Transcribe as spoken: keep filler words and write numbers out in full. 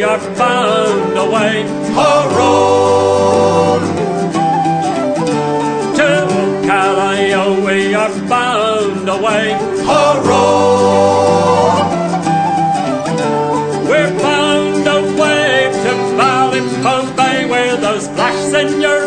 are bound away. Ho-roll! To Callio we are bound away. Ho-roll! We're bound away to Ballympoe Bay, where those black seigneurs